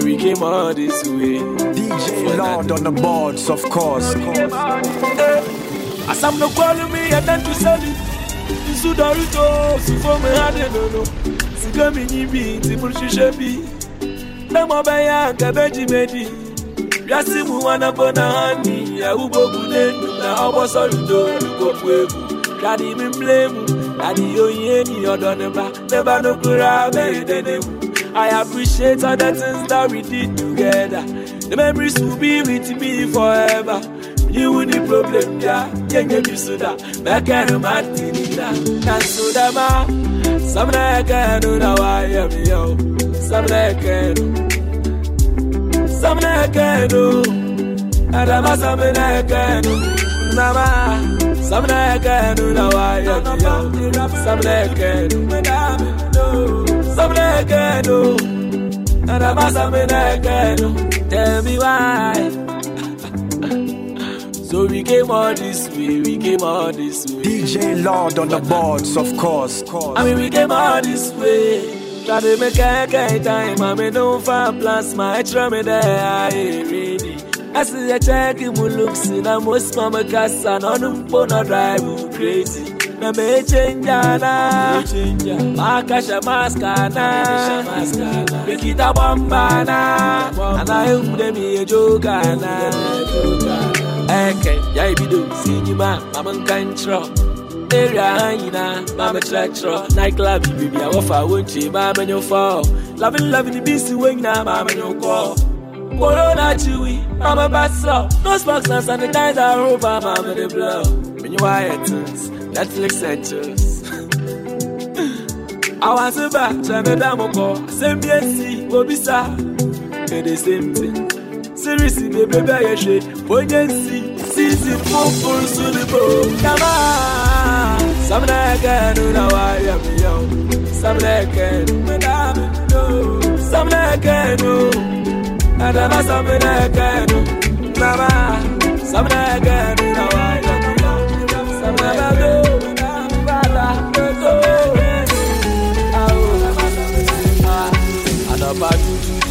we came all this way. DJ Lord on the boards, of course. As I'm not calling me, I tend to sell it. Isu Dorito, so for me, I don't know. Sigami Nibi, Timur Shishabi. Namo Baya, Kabeji Medi. Yasimu Wanabonahani, Yahubo Gune, Naobo Soludo, Lugo Daddy me blame, Daddy Oyeni, Odoneba, never no Kura, I appreciate all the things that we did together. The memories will be with me forever. You with the problem, yeah, you so that. Back at the Martina, and so that ma. Some I can do now, I am yo. Some I can do. Some I can do. And I'm a something I can do. Mama. Some I can do now, I am yo. Some I can do. Some I can do. And I'm a something I can do. Tell me why. So we came all this way, we came all this way. DJ Lord on the boards, of course. I mean, we came all this way. Try to make a time, I mean, don't find plus my trouble there, I ain't ready. I see a check in my looks in a most mama cast and on a phone drive crazy. Na me change na, makasha maskana, mikita bambana, and I hope them a joke na. Okay, yai bidu, see man, mama control. Area hina, mama tretro, nightclub, baby, I offer won't you, mama no fall. Loving the busy wing now, mama no call. Corona chewy, mama basso, no sparks and sanitizer over, mama the blow. When you iTunes, Netflix and chill. I want to back, try me down more. Same BSC, Bobisa, the same thing. Seriously, baby, I shit. Poignancy, season full suitable. Come on, some that can do now. I am young. Some that can do, some that can do. And I'm a something that can do. Mama, some that can do now. I am young. Some that can do. And about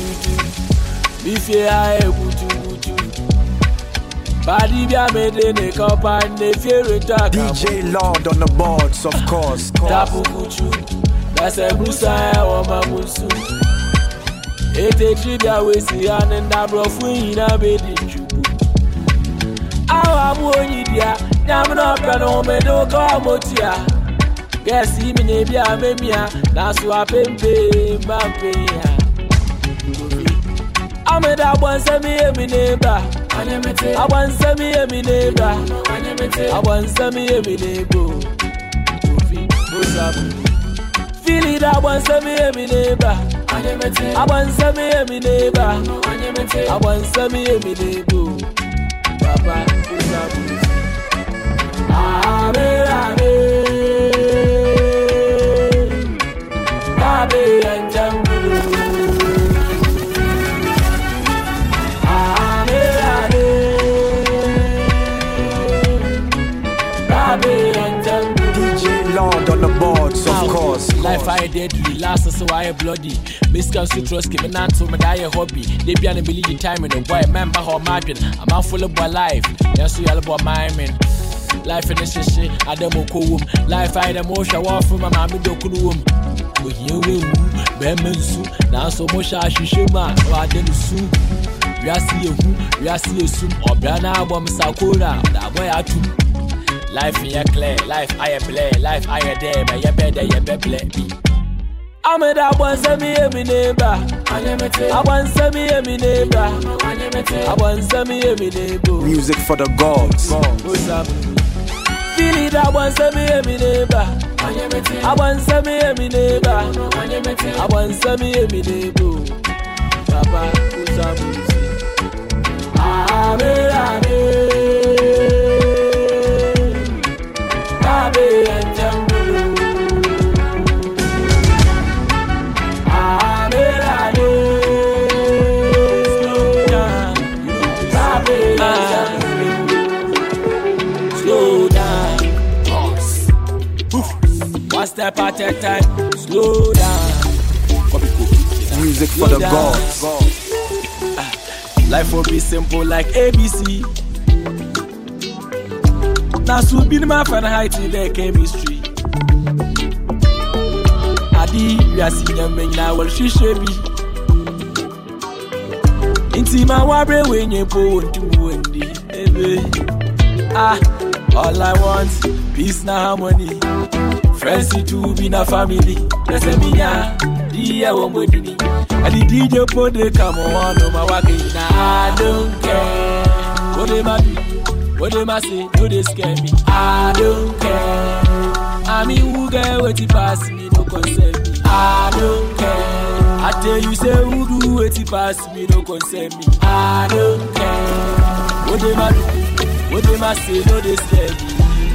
if you are able to, Badi Bia made in a cup and if you return. DJ Lord on the boards, of course. Tapu Kuchu, that's a Brusa or Mamusu. 83 Dawesi and Dabrofu in a bed in Chubu. Our Monia, Yamana Pano Medo Kamotia. Guess him in Abia Memia, that's what I pay, Mampia. I'm a da one semi a neighbor. I want semi a neighbor. I want semi a neighbor. Feel it, I want semi a neighbor. I want semi a neighbor. I want semi a neighbor. Papa, Abe and Jambu. DJ Lord on the boards, of course. Life I did last so I bloody. Miss Citrus came out to my die hobby. They be an ability time in the boy, remember how margin. I'm out full of my life. Yes, we all about my man. Life in the shit, I don't know. Life I the motion walk from my mammy do room. But you will Bemensu. Now so much I should man, or I didn't sue. We are see a soon or Brana bomb Sakura. That boy I too. Life in your clear, life I play, life I there, but you better, you better be. I'm a da one semi a neighbor. I want semi a neighbor. I want semi a neighbor. Music for the gods. Feel it, I want semi a neighbor. I want semi a neighbor. I want semi a neighbor. Papa, who's up? Slow down, one step at a time. Slow down. Music for the gods. Life will be simple like ABC. Now so be my Fahrenheit in the chemistry. Adi, we are seeing me now. Well, she should be. Inti my wabre when you go to Wendy. All I want peace na harmony. Friends to be na family. Let's say me ya, dear woman. And the DJ put the come on my walking. I don't care what they might do, what they might say, no they scare me. I don't care. I mean who get what it pass me, no concern me. I don't care. I tell you say who do what it pass me, no concern me. I don't care. What they might do, what they might say, no they scare me.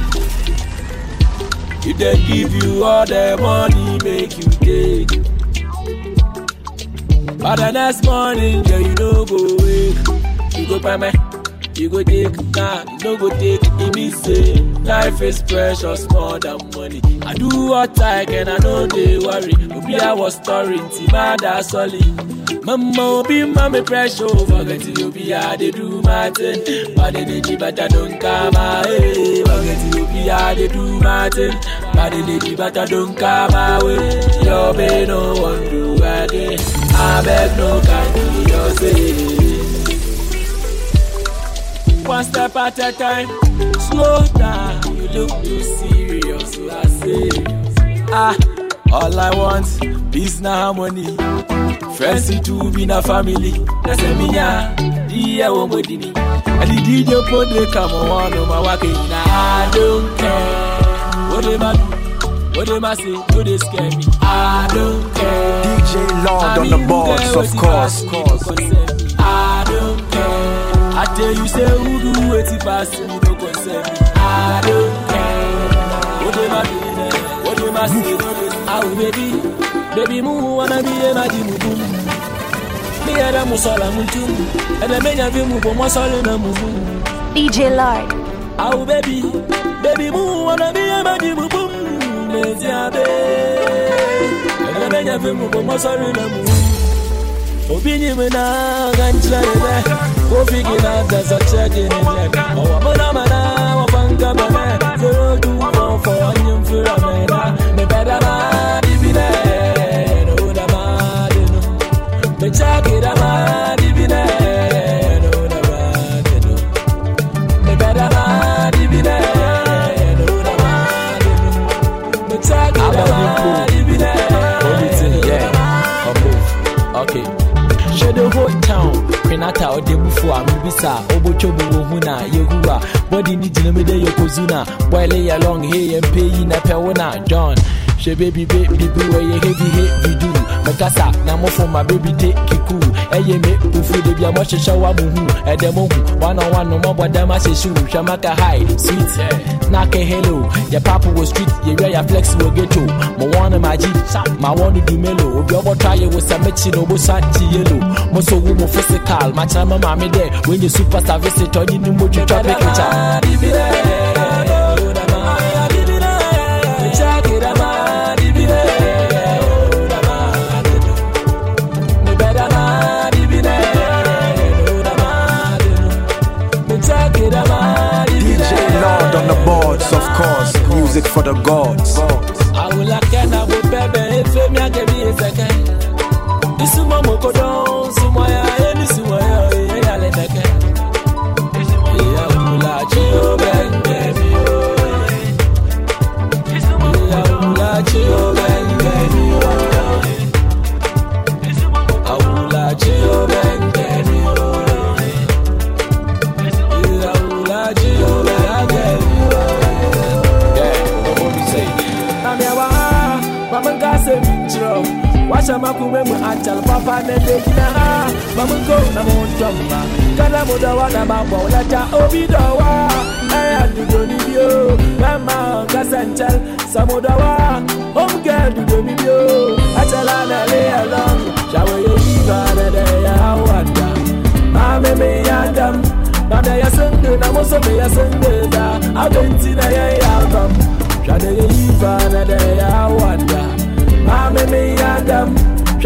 If they give you all the money, make you take. But the next morning, yeah, you no go wake. You go buy me, you go take, nah, you no go take. It means say, life is precious more than money. I do what I can, I know they worry. Obi I was storing, Timada solid. Mama be mommy pressure, forget you be I they do my thing. But they did but I don't come away. Forget you be I they do my thing. But they did but I don't come away. Your baby no one do again. I beg no can you say. One step at a time, slow down. You look too serious, so I say. All I want peace na harmony. Friends to be na family. Let's say me ya, dear woman. And the DJ put the come on my walking. I don't care what they might do, what they might say, no they scare me. I don't care. DJ Lord on the boards, of course. I don't care. I tell you say who do what it pass me, no concern me. I don't care. What they might do, what they might say, no they. Oh baby mu wanna be a magic boom. Me ada musala mutum, and the menya vi mu bo musala na mu. DJ Lord. Oh baby mu wanna be a magic boom. Me tiabe, and the menya vi mu bo musala na mu. Obini me na gancha le, kofi gina dasa cheke ne. Oh mana wa panga bana, zero do for anyum fura me na. Me better na. Okay. Shadow whole town. Penata or the before Mibisa, Obochobo Huna, Yehua, body needs to me de Yokozuna, boy lay along here and pay in a peona, John. She baby baby boo, a heavy hit we do. Makasa, Namo for my baby take Kiku, a ye make food if you much a shower moo, at the moment, 1 no more, but damn shoe, Shamaka high, sweet, Naka hello, your papa was street, your flexible ghetto, Moana magic, my one to do mellow, if you ever try it with some machine over Santi yellow, Moso woman physical, my time, mammy there, when you superstar visit on you, what you try to catch up. On the boards, of course, music for the gods. I will like an abu baby if you make a be a second. This is Momo Kodon, Sumaya, and this is why I let a cat. I will like you, Ben, baby. I will like you, Ben, baby. I will like you, Ben, baby. I will like you, Ben. Washa makume mu anchal papa ne dekina mamungo na montomba kana mudawa na mambo lata obidawa aya dudoni bio mama kasanchal samudawa omge dudoni bio achala na le along shawe yiva na de ya wanda mame me yandam na ya sundu na moso me ya sundu da abentina ya album shade yiva na de ya wanda Mame me yandam, shada ya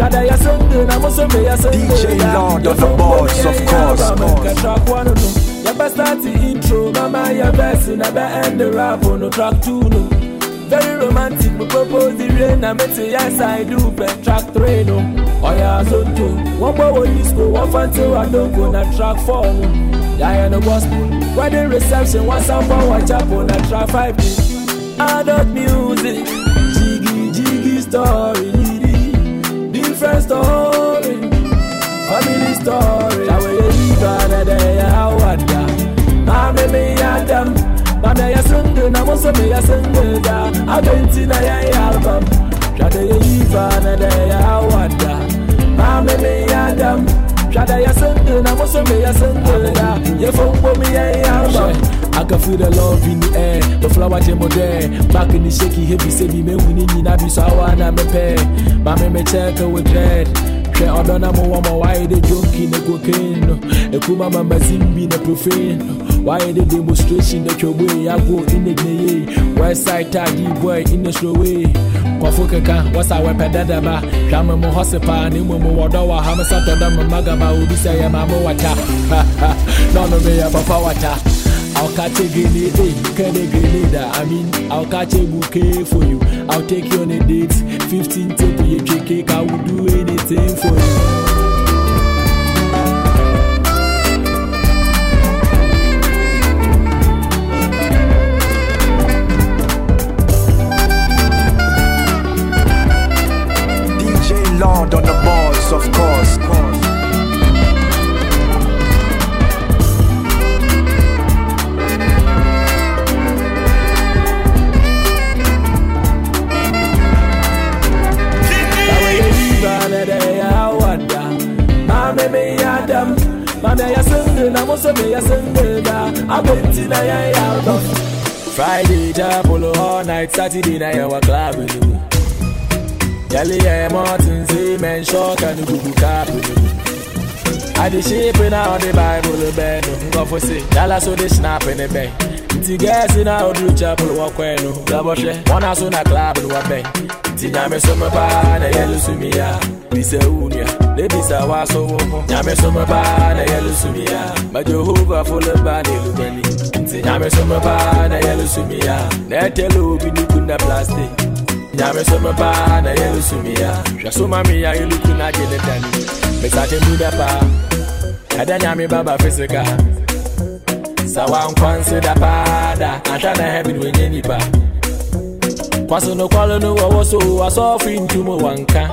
DJ Lord on the boards, of course. Track 1 no. You best start the intro, mama your best in a end the rap on no track 2 no. Very romantic, we propose the rain and make the yes I do pen track 3 no. Oh yeah, so too. One more disco, one fancy I don't go na track 4 no. Yeah, no gospel. Wedding reception, one sample, one chapel na track 5 no. Adult music, jiggy story, different story, family story. I will leave another day, I want ya. Mama me Adam, mama ya sundu, na moso me ya sundu da. Abenti na ya album, shada ya leave another day, I want ya. Mama me Adam, shada ya sundu, na moso me ya sundu da. Ye fumbo me ya album. I can feel the love in the air, the flower jemo there. Back in the shaky heavy, say me winning, I be so I wanna me pay. Mama me check with dread. Share on a more why they joking the cocaine. A kuma mama zimbi the profane. Why the demonstration that your way I go in the day. West side taggy boy in the slow way. Kwafukaka, what's our pedadaba? Shama Mohosepa, Nimu Wadawa, Hamasata, Magaba, Ubisa, Mamo Wata. None of me about Wata. I'll catch a grenade, I mean, I'll catch a bouquet for you. I'll take you on a date, 15 to be a cake, I will do anything for you. DJ Lord on the boards, of course. Friday, Japolo all night, Saturday night, our club with you. Yali, Martin, Seaman, Shock, and Google Cap with you. I the shape in out the Bible, the bed, go for say, Dallas, so they snap in the bank. It's gas in out the chapel, walk when no, double share. One house on a club, and one bank. Tinyame summa pa na yelu sumia Bisa unia Le bisa waso womo Nyame summa pa na yelu sumia Ma Jehovah full of bani lubani Tinyame summa pa na yelu sumia Netelu binukuna plastic Nyame summa pa na yelu sumia Shasuma miya ilukuna jeletani Mesate muda pa Kada nyame baba fisika Sawa nkwansi da pada Ashana heaven wenye nipa Kwaso no kwalo no wawoso asofu intumu wanka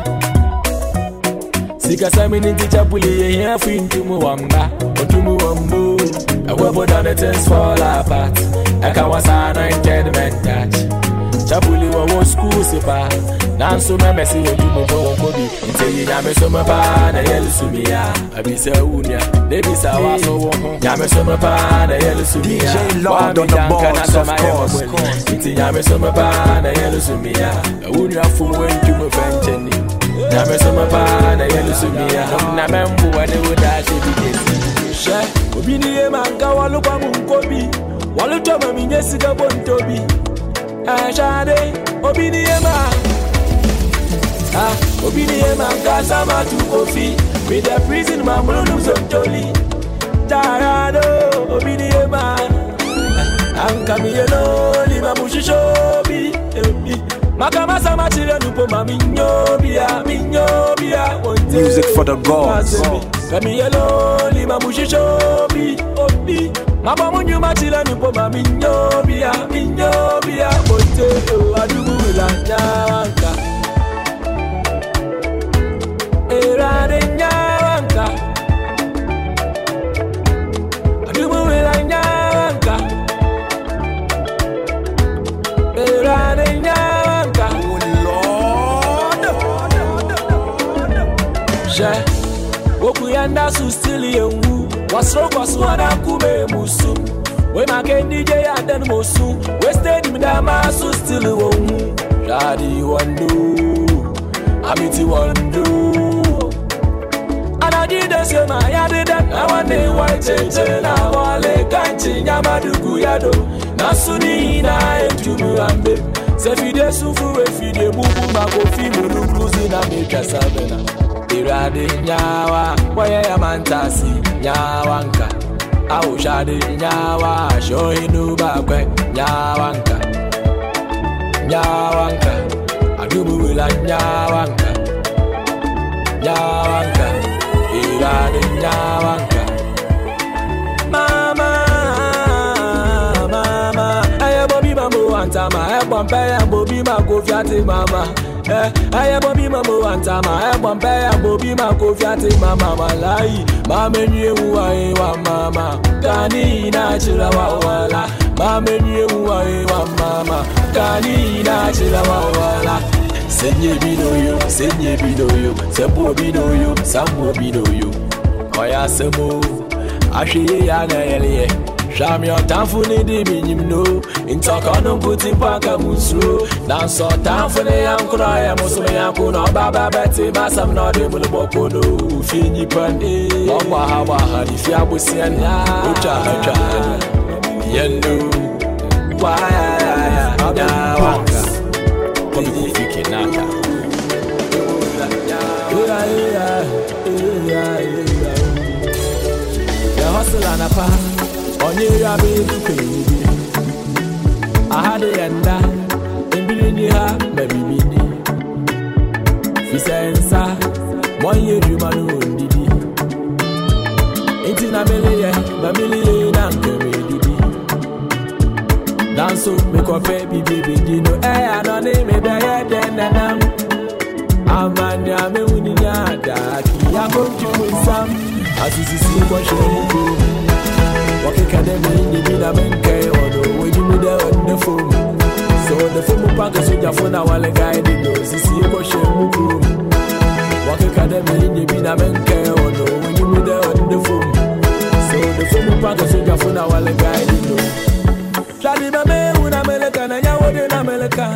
Sika sami ninti chapuli ye hiafu intumu wamba Otumu wambu Awebo down the things fall apart Eka wasana intendment touch Chapuli wawo school sipa Nansu memesi otumu kwa wakobi Nteyi nyame soma pa na yelu sumia Abisa unia Nebisa waso woho Nyame soma pa na yelu sumia DJ Lord on the boards, of course. Nti nyame soma pa na yelu sumia Unia fumu entumu fencheni Nyame soma pa na yelu sumia Na membu wade udashi bigesi She Obini ye manga walu kwa munkobi Walu toma minyesi kabontobi Shade Obini ye Obini ye manga sama tu kofi With the prison mamulu zotoli Tarado Obini ye Anka mi yelo Lima mushishobi Makama sama chile nupo ma minyobia Music for the gods. Kami yelo Lima mushishobi Obi Mama munyu machile nupo ma minyobia Bote adubu la nyanka Erade nyanka Adubu la nyanka Erade nyanka Oh Lord She Woku yanda su stili yengu Wasro kwa suwana kube musu We make DJ aden mosu Wasted midama su stili wongu Shadi wandu Amiti wandu Anajide sema ya dida Na wane waicheche na wale kanchi Nyamadugu yado Nasuni na entumu ambe Sefide sufu we fide bubu Mako fimu nukluzi na meka sabena Irade nyawa, waya mantasi nyawanka. Au shade nyawa, shohinu bakwe nyawanka. Nyawanka, adubula nyawanka. Nyawanka, irade nyawanka. Mama, aye bobi mambo antama, aye bompe ya bobi makofiate mama. Aye bobi mambo antama, aye bompe ya bobi makofiate mama malai. Mama nye uwae wa mama, kani na chila wa wala. Mama nye uwae wa mama, kani na chila wa wala. Senye bidoyo, sebo bidoyo, sambo bidoyo. Oya semo, ashiye ya na yeliye. Shami otanfuni di binyimno, intokano puti paka musro. Nanso tanfuni yankura ya musume yankuno baba beti masam no di mulbokono. Finyi pande, waha di fiabu siana. Ucha yendo, waya waka. Komi kufiki naka. The hustle and a path. Onye ya baby baby, I had it and that. In billion ha, baby bini. Fisensa, one year you man didi. Intina million and didi. Dance up, make a baby baby, no I don't name me better than them. I'm an yame uniada, I go to some. As you see, what you Academy in the Minamenke, although when you meet there on the phone. So the phone pack is with your phone, our guide in those. You see, what you move. Walk Academy in the Minamenke, although when you meet there on the phone. So the phone pack is with your phone, our guide in those. Shadi Mame, America, and Yawood in America.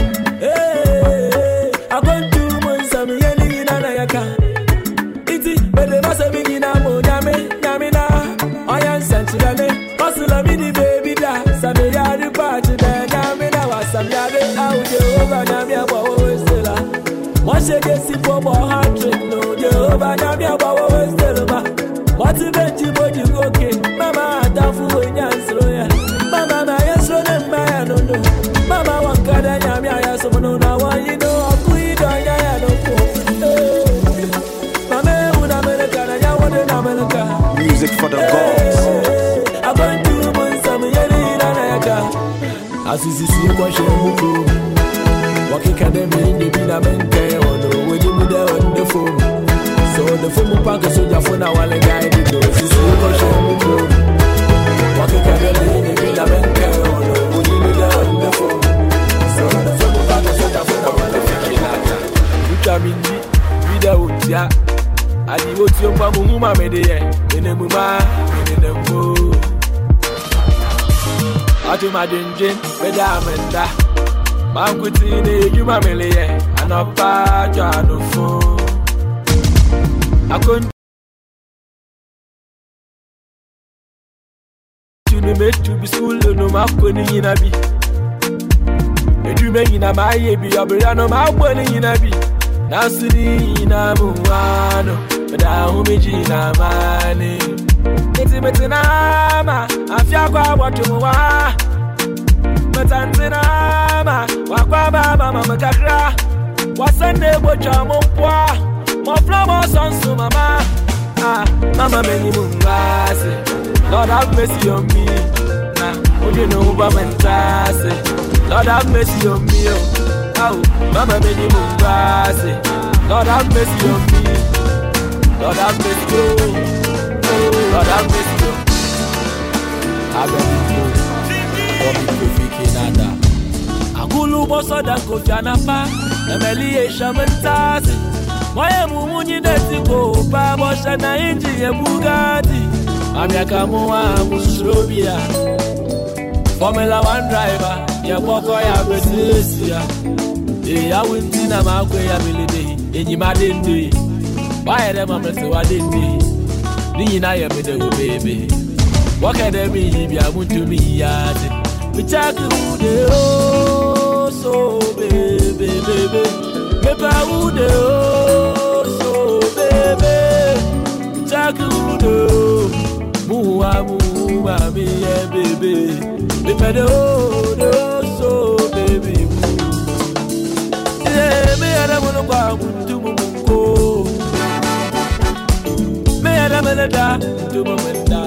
Hey, I'm going to Monsami in Anayaka. It's it, but they must have been in Yamina. I am Sanchilame, Hustle me the baby da, Samia the party there, Yamina was Samia the Jehovah Namia Bawestella. Once you get sick for 100, no, Jehovah Namia Bawestella. What's the bench you body okay? Mama, Dafu and Yansroya. Mama, I am so that man, no, no. Mama, what can I am? I am so no, now you know, I'm good, I am America. Music for the gods. I'm going to Monsami in Anayaka. As you see, what you move. Walking Academy in the Binamente, or no, when you meet there on the phone. So the phone pack is with your phone, our guide in those. You see, what you move. Walking Academy in the Binamente, or no, when you meet there on the phone. So the phone pack is with your phone, our guide in those. Video, Adi woti omba muhuma medeye ene muma ene nembo Atu madinjin beda amenda Mankuti ne yuma meleye Anopa janufo Akon Tuni metu bisulu no makoni yinabi Edu me yina maye bi obirano makoni yinabi Nasuni na muwano Bada humiji na mani Iti nama Afya kwa watu mwa Metanti nama Wakwa baba mama kakra Wasende bocha mpwa Mofla mo sonsu mama Mama meni mungase Lord have mercy on me Udi no uba mentase Lord have mercy on me Mama meni mungase Lord have mercy on me Lord have mercy, Lord have mercy. Abel Kofi Kinanda. Agulu boso dan Kofi Anapa. Emeli eshamentazi. Moye mumunyi netiko. Pa bosha na inji ye Bugatti. Amiaka muwa musrobia. Formula 1 driver. Ya boko ya Betesia. Ya winti na makwe ya milide. Enyi madende. Why them am say what did me? Ni na ya me de baby. What can them be be am to me yard. We check who they oh so baby. Me pa who they oh so baby. mommy, yeah, baby. Me better hold so, baby. Yeah, me I don't wanna go to Mumko. Me I don't wanna die to Mumko.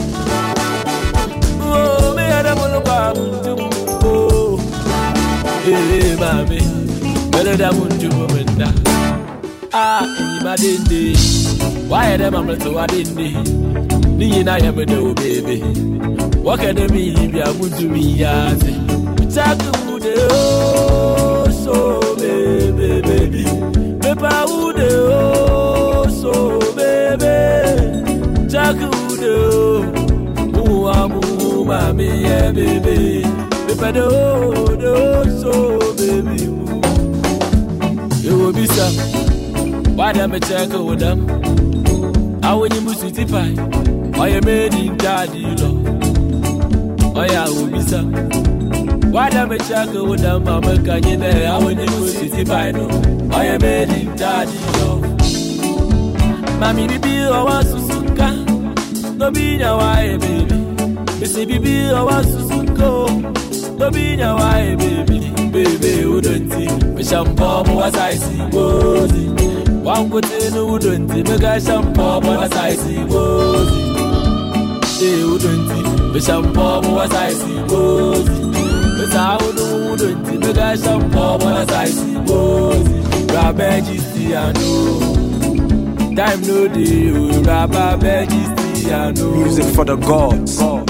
Oh, me I don't wanna go to Mumko. Hey, mommy, better than to Mumko. Ah, my dindi. Why am I to what dindi? Ni na ya me do baby. What can me be a good to me as Taku de oh so baby. Pepa ude oh so baby. Taku de oh amu mami yeah baby. Pepa de oh so baby. You will be some. Why am I check with them? I want you to see pie. I am made in daddy love. Oh yeah, will be some. Why am I check with them? Mama can you there? I want you to see pie. No, I am made in daddy love. Mommy, baby, I want to suka. No be your wife, baby. Missy, baby, I want to suka. No be your wife, baby. Baby, wouldn't see. Me shampoo, what I see, boy. One good thing wouldn't make a shampoo, but I see bozy. They wouldn't make shampoo, but I see bozy. But I wouldn't make a shampoo, but I see bozy. Rabbi Gistiano, time no day, Rabbi Gistiano. Music for the gods.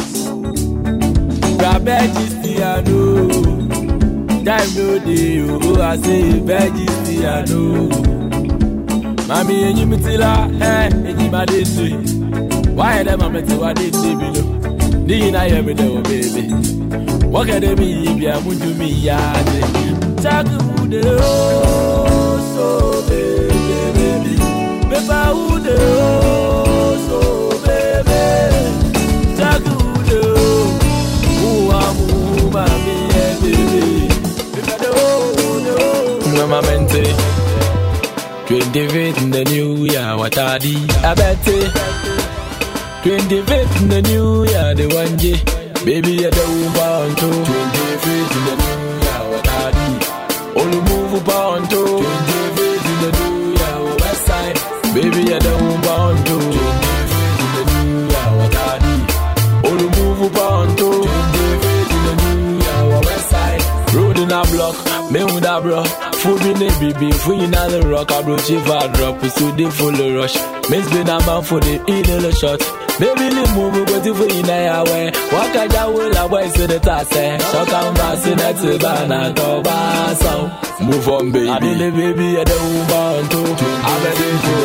Rabbi Gistiano, time no day, I say Gistiano. Mami enyi mitila, enyi madesi. Why them a meti wa desi below? Di na ye me do baby. What can they be if ya mundu mi yade? Taku ude oh so baby. Pepa ude oh so baby. Taku ude oh amu mami yeah baby. Pepa de oh mama mente. 25th in the new year, what are the abate? 25th in the new year, the one day, baby, I don't want to. 25th in the new year, what are the? Only move upon to. 25th in the new year, west side, baby, I don't want to. 25th in the new year, what are the? Only move upon to. 25th in the new year, west side, road in a block, me with a bro. Food in the baby, free in the rock, I brought you for a drop, so they full rush. Miss been a man for the little shot. Baby, the move, but if we in a way, what I got will I wait to the task, so come back in that Savannah, so move on, baby. I did the baby, I don't want to. I'm ready to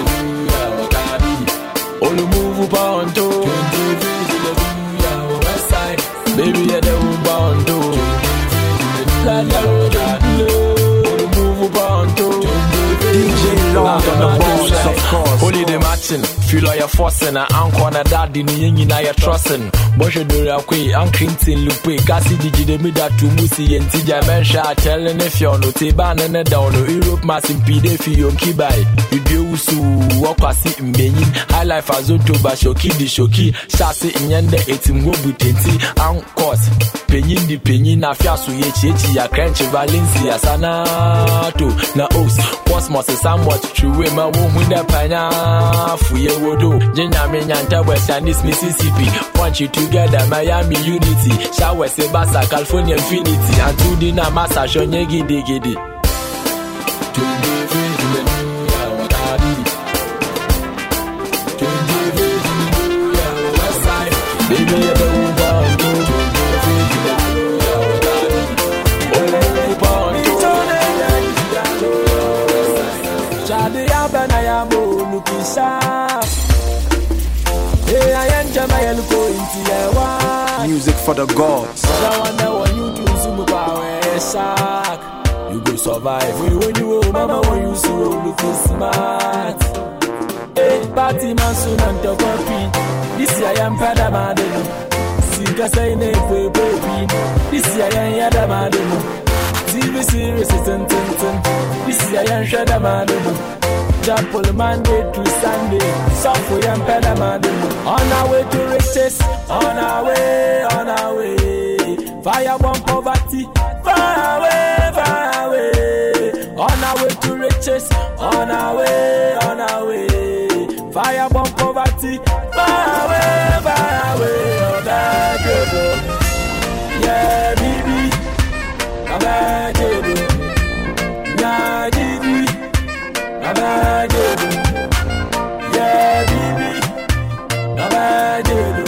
only move upon to. 25 in the west side, baby, I don't want to. DJ Lord on the boards, of course. Only the matching, feel like you're forcing. I'm gonna daddy, you know you're trusting. Bosh do real quick, I'm crinting, Lupe, Cassie, did you me that to Musi and TJ Mensha telling if you're no Tiban and a down, Europe massing PD for your Kibai. You do so walk a sit in Benin, high life as Otoba Shoki, the Shoki, Shasi in Yende, eating Wobutenti, and course. Penin di penin na fiasu ye chechi ya Crench Valencia Sanato na os Cosmos somewhat true ma wo hu da panya fuye wodo Jenya me nyanta West Indies Mississippi punch you together Miami Unity Shower Sebasa California Infinity and to the na massa shonye gidi gidi baby you don't want to Music for the gods. You go survive when you mama when you so looking smart. Hey, party man soon and top of it. This year I am Pada Madeno. Sika say ne baby. This year I am Yada Madeno. TV series is ten. This year I am Shada Madeno. Chapel Monday to Sunday, suffer and pedamande. On our way to riches, on our way, on our way. Fire bomb poverty, far away, far away. On our way to riches, on our way, on our way. Fire bomb poverty, far away, far away. Oh, bad, yeah, baby, I'm bad, yeah, baby, I'm bad, yeah, baby, I'm bad,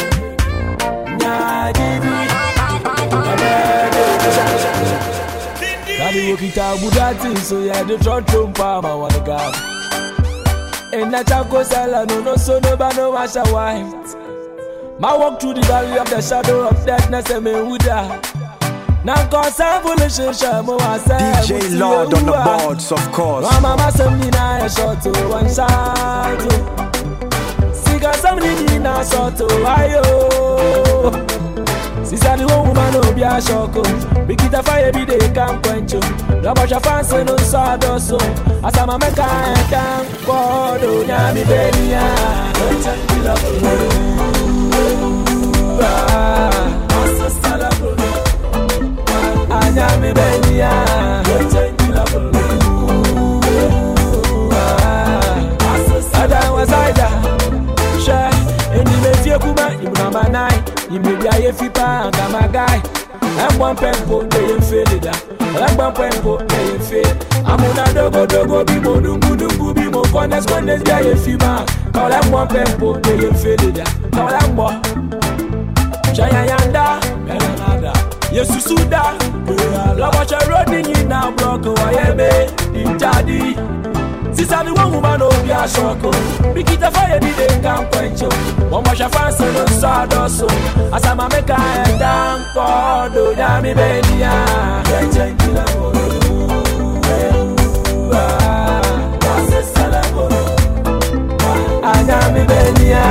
yeah, baby, I'm bad. Daddy Wokita Budati, so yeah, the trot room farm, I want to go. And that Chaco Sala, no, so nobody no wash a white. My walk through the valley of the shadow of death, and me would die. Now, cause I'm foolish, DJ Lord on the boards, of course. Mama, somebody now, shot to one side. See, got somebody now, shot to Ayo. See, the woman, no, be a shock. We get a fire every day, can't quench you. Rubber your fancy, no sawdust. As I'm a mechanic, for the Yami baby, Anyami benia, Ada wasaida, she, eni mefie kuma, imama nai, imebia yefipa anga magai. One pempo, they faded. One pempo, they fade. Amuna dogo bimo dungu bimo kones ya yefima. Call them one pempo, they faded. Call them one. Chayanda, Belanada, Yesusuda, Lavacha running in now, block away, in Jadi. Sister, the one woman of your shock. Bikita fire, they can't quench you. One wash a fancy, no sawdust. As I'm a mecca and down, God, do Yami Benia. Anyami Benia.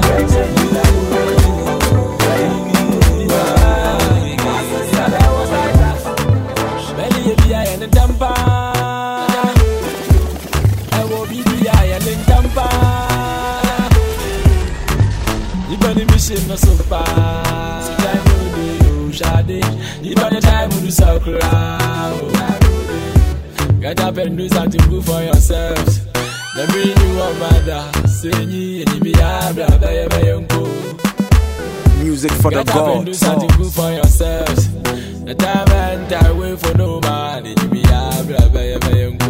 No so fast, time to do shady. Even the time to do so crowd. Get up and do something good for yourselves. The bring you up, mother. Sing ye and be a brother, music for the gods. Get up and do something good for yourselves. The time and I wait for no man, and you be a brother,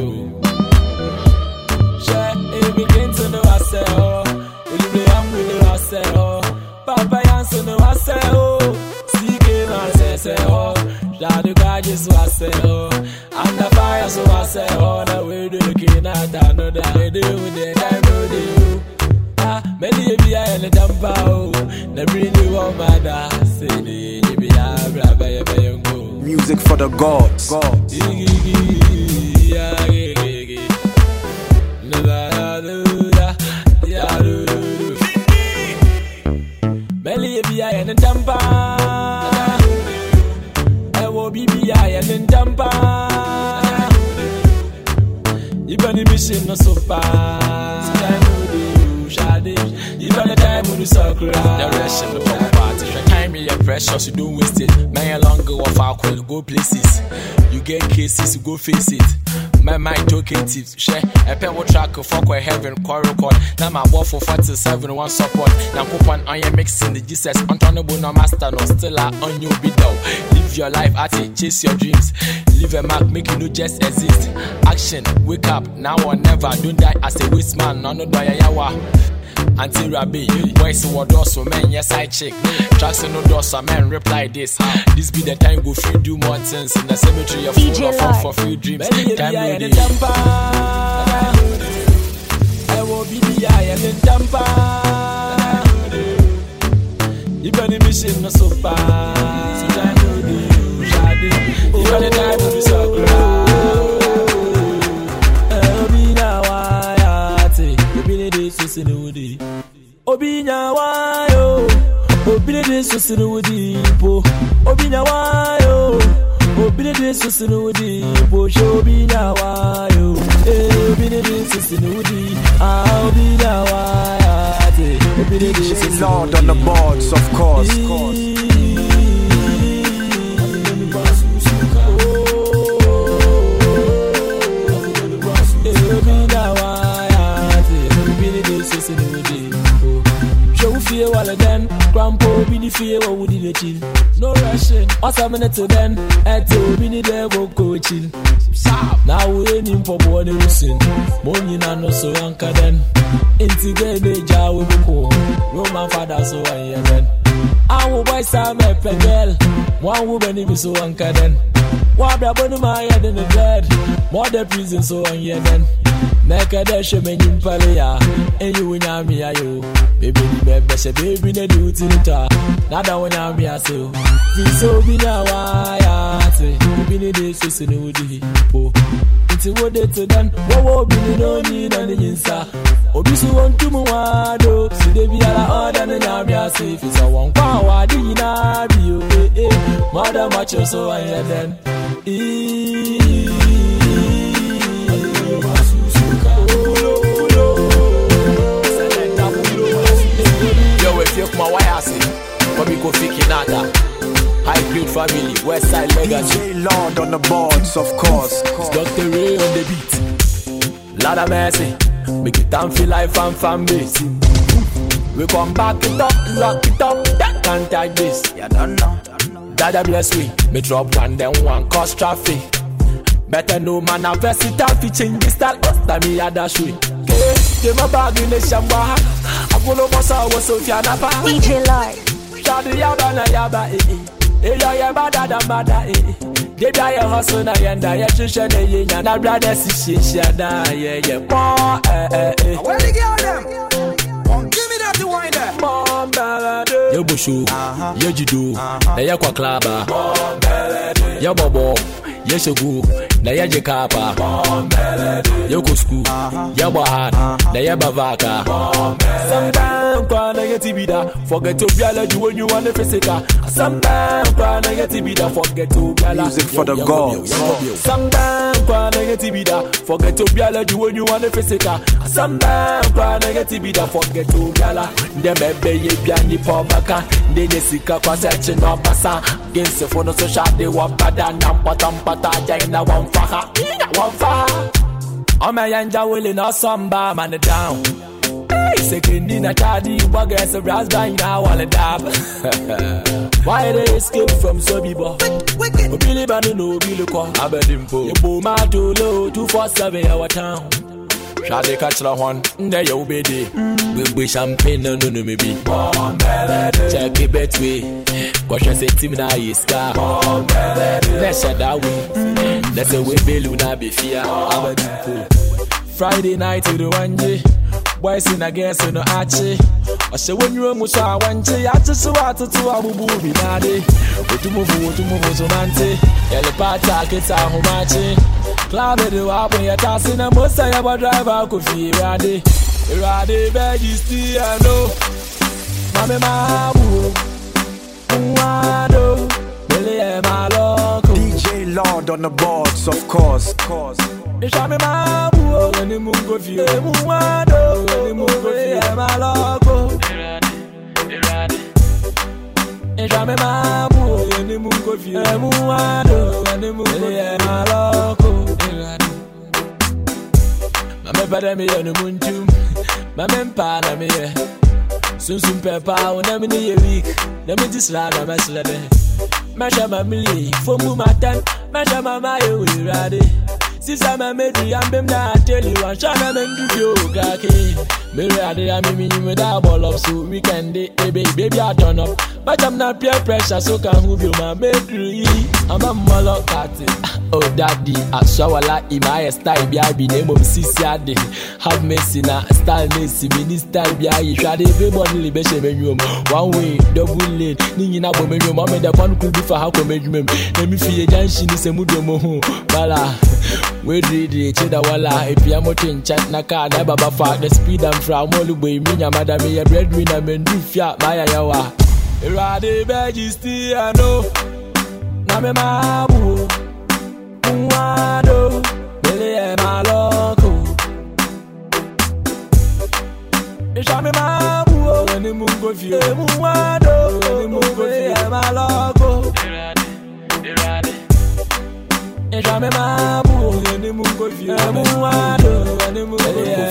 share it begin to know ourselves. Will you be with ourselves? Papa Yanson was say oh, CK man say oh, Daddy God just was say oh, and the fire so I say oh, the way to looking at another day do the time do do. Ah, many be I and the damper oh, the bring you on mother say the be a brother go. Music for the gods. BBI and Tampa. I will BBI and Tampa. Even the mission no so fast. Time to do shady. Even the time to do so crowd. The rest of the party. Time me your precious, you don't waste it. Man, longer of our call, go places. You get cases, you go face it. My mind talkative, share a pebble track of fuck where heaven, quarrel call. Now my ball for 47, one support. Now coupon on your mixing the Jesus, untonable no master, no still on your biddle. Live your life at it, chase your dreams. Leave a mark, make you no just exist. Action, wake up, now or never. Don't die as a waste man, no do yawa. Auntie Rabbi, voice what also men, yes I check. Tracks no doors, so men reply this. This be the time go free do more things in the cemetery of full of for free dreams. Time no day. I will be the eye and the tamper. Even the mission no so fast. Time no day, shady. Even the time to be so crowd. Obinya wayo, obine de susuru dipo. Obinya wayo, obine de susuru dipo. Obinya wayo, obine de susuru dipo. Lord on the boards, of course. Fear while then, Grandpa Bini fear what would it chill? No rushing, or 7 minutes to then, at 2 minutes there will go chill. Now we're in for one listen. Money no so anchor then. Intigate the jar with the poor. Roman father so I am then. I will buy some girl. One woman if so anchor then. What about my head in the bed? More the prison so I am then. Nakadesh menim palia, and you win me a you. Baby, baby, ne do to the top. Nada when I'm here so. So be now, I say, baby, ne this is in the po. It's a word to done. What will be no need on the inside? Obisu want to Muado, see they be a order and I'm here safe. It's a one power, Dina, you, mother much so I am then. My wire say, for me go fiki nada. High grade family, West Side legacy. DJ Lord on the boards, of course. It's Dr. Ray on the beat. Lord of mercy, make it time feel like fan base. We come back it up, lock it up, that can't take this. You don't know. Dada bless me drop one then one cause traffic. Better no man a versatile fi change this style, but me a dash way. Give my bag in the shamba. DJ Lord. Shadi yaba na yaba Eya yaba dada mada Debia ya hustle na yenda ya chisha na yenya na brother si shada yeah. Where the girl them? Give me that to wind there. Yo bushu, yo jidu, na ya kwa klaba. Yo bobo, yo shogu, na ya jekapa. Yo kusku, yo bahad, na ya bavaka. Sometimes kwa na ya tibida, forget to biala you when you want to physical. Sometimes kwa na ya tibida, forget to biala. Music for the gods. Sometimes kwa na ya tibida, forget to biala you when you want to physical. Sometimes kwa na ya tibida, forget to biala. Ndemebe ye biani pomaka, ndene sika kwa search no pasa. Gense for no social they want bada nampata jaina wamfaha. I'm a yanja willing or samba man down. Second in a taddy, but guess a brass bang now on a dab. Why they escape from Sobibo? Billy Badano, Billy Kwa, Abedimpo, Boma to low 247 our town. Shall they catch the one? There you be there. We'll be champagne, no, maybe. Check it betway. What I say, Tim na is car. Let's shut that way. Let's say we be Luna be fear. Friday night to the one day. Boys in a guess no achi. I say when you almost saw one day, I just saw to Abu Booby Nade. What to move, so Nante. Yellow Pata gets our home. Cloud the up when you're tossing a most I ever drive out could feel ready. Ready, veggie still, I know. Mamma Mabu, Wado, Billy, my local. DJ Lord on the boards, of course. It's Mamma Mabu, and the moon go feel Wado, and the moon go feel my local. It's Mamma Mabu, and the moon go feel Wado, and the moon go feel my local. Mame pada me ya no muntum, mame pada me ya. Sunsun pepa wona me ne week, na me disla na mesla de. Masha mamili, fomu matan, masha mama ye we rade. Sisa mame di ambem na tell you one shana men do yo gake. Me rade am me me da ball up so weekend day, baby I turn up. But I'm not peer pressure so can who be my baby. I'm a molo cat. Oh daddy, I shawala in my style be name of Sisi Ade. Have mercy na style mercy mini style be I shade everybody libe shemenyum. One way double lane, ninyi na bomenyum. Mama the one could be for how komenyum. Let me feel janshi ni se mudomo ho. Bala. We ready cheda wala epia motin chat na car na baba fa the speed am from all way me nyamada me ya breadwinner men do fia maya yawa. Rade veggie still I know. Na me mabu. Wado, Billy my local. It's Mamma Mabu, any mungo view. Muado, any mungo view. My logo. Ejame mabu, any mungo view. Muado, any mungo view.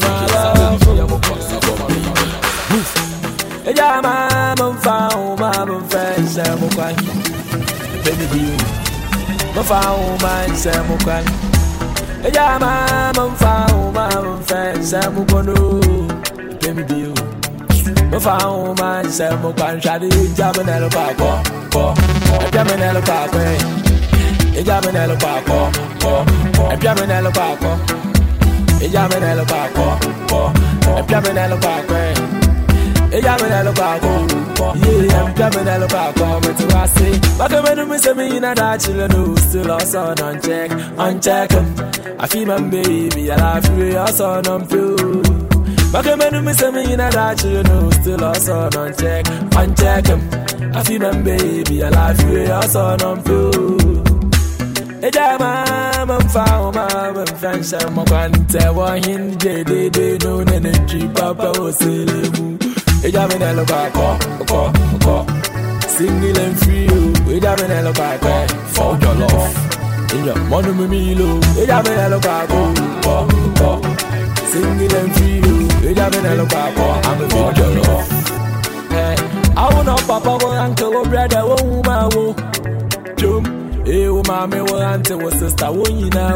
Ejama mumfao, mumfense mukwai. Baby view. Mumfao, manse mukwai. Ejama mumfense mukono. Baby view. Mumfao, manse mukwai. Shadi jamanelo pako, jamanelo pako. Ejamenelo pako, ejamenelo pako, ejamenelo pako, ejamenelo pako, ejamenelo pako, yeah, ejamenelo pako. But you are say, but when you say me na that children still also on check. I feel my baby, I love you, also on feel. But when you say me na that children still also on check. I feel my baby, I love you, also on feel. Ejama mumfao mumfense mukwante wahin jede no nenetri papa oselemu. Ejamenelo pako, single and free. Ejamenelo pako, for your love. In your money milo. Ejamenelo pako, single and free. Ejamenelo pako, I'm for your love. I want no papa, one uncle, brother, one woman, jump. Oh, mommy, what auntie, what sister, what you know?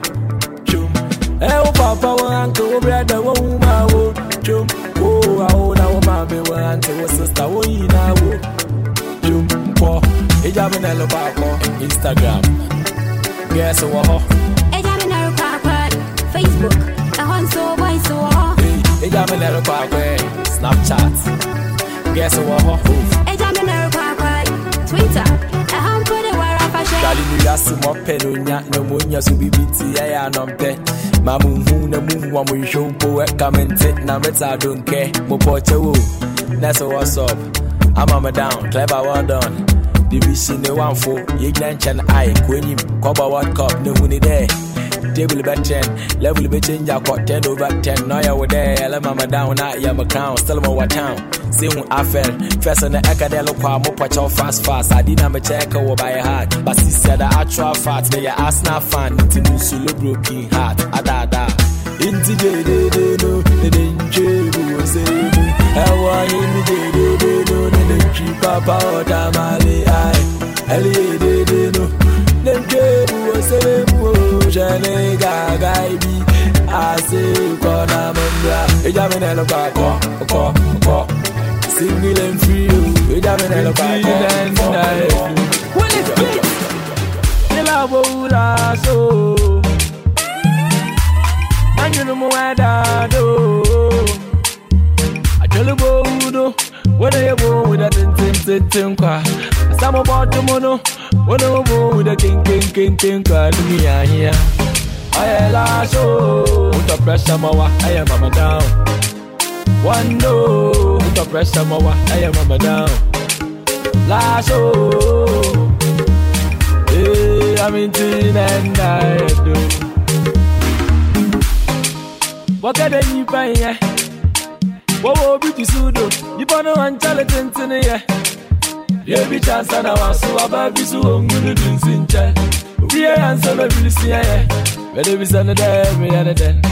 Oh, papa, what uncle, what brother, what woman, jump. Oh, now, mommy, what auntie, what sister, what you know? Jump, Ejamenelo pako, Instagram. Guess what? Ejamenelo pako, Facebook. I want so boy so. Ejamenelo pako, Snapchat. Guess what? Ejamenelo pako, Twitter. Dali ni yasi mo pelunya no munya so bibiti ya no mpe mamu hu na mu wa mu show po e comment na meta don't care mo poche wo that's what's up I'm on down clever well done division no one for ye glanchen eye kwenyim koba world cup no hu ni there table bet 10 level be change akọ 10 over 10 no ya we there let mama down na ya my crown still mo what town see who I fell first on the academic kwa mo pocho fast I didn't me check over by heart but she said that actual fat me ya ask na fan to do solo broken heart ada inti de no de njebu say ewa in de no de papa oda male ai eli de no de njebu say jene gaga ibi ase kona mambra ejamenelo pako single and free, ejamenelo pako. When it's big, ila bola so. Anjulu muada do. Ajulu bodo, when I go with a tin kwa. Some about the mono, when I go with a king kwa. Me here. I la so. Put the pressure mawa, I am mama down. One no, put the pressure mawa, I am mama down. Lasso, I'm in tin and I do. What can you find? What will be to sudo? You don't know intelligent in here. You be chance and I was so about this so good in Sincha. We are answer every CIA. But if it's another, we are then.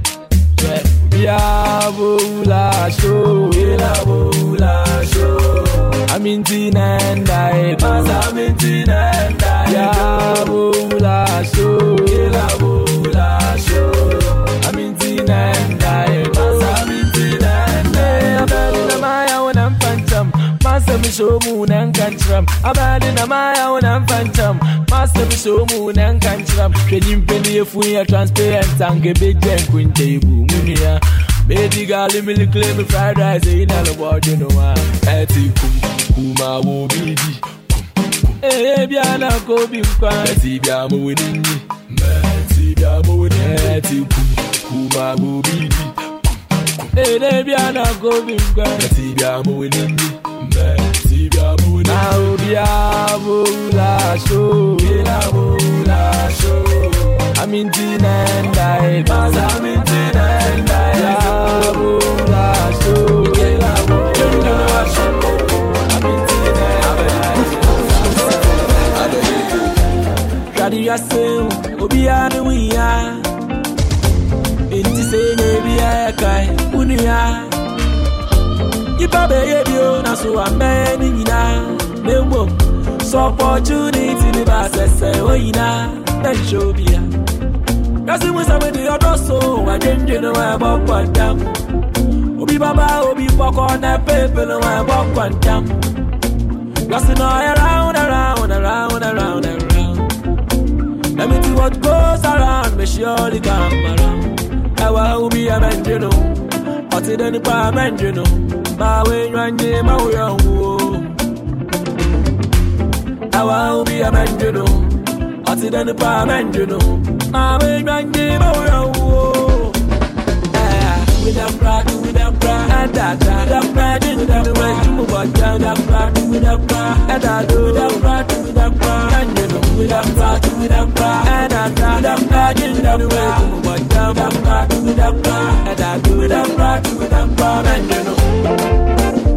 Bula show, bula show. I'm in tin and I pass. I'm in tin and I bula show, bula show. I'm in tin and I pass. I'm in tin and I. I'm in my own and phantom. Master me show moon and cantram. I'm in my own and phantom. Master me show moon and cantram. Trading penny if we are transparent and get big and queen table. Baby girl, let me claim me fried rice in all about you know what? Eti kuma wo bibi. Biana go bi kwa. Eti bia mo wini. Eti bia mo wini. Eti kuma wo bibi. Biana go bi kwa. Eti bia mo wini. Eti bia mo wini. Now bia mo la show. Bia mo la show. I'm in tin and I pass. I'm in tin and I bula show. we are saying, Obia, we are. Inti say, maybe I cry, Unia. Ipa be you, na so I'm many na. Nemo, so opportunity the bass say, oh, ina, then show me. That's the most of the other so I didn't know about what damn. Obi Baba, Obi Poko, on that paper, no about what damn. That's the night around. Let me see what goes around, me surely come around. I will be a man, you know. But it ain't a man, you know. My way, my name, my way, I will be a man, you know. But it ain't a man, you know. My way, my name, my way, with a pride, and that, with a pride, in the way to move on down, that pride, with a pride, and I do that pride, and you know, with a pride, and I do that pride, in the way to move on down, that pride, and I do that pride, and you know.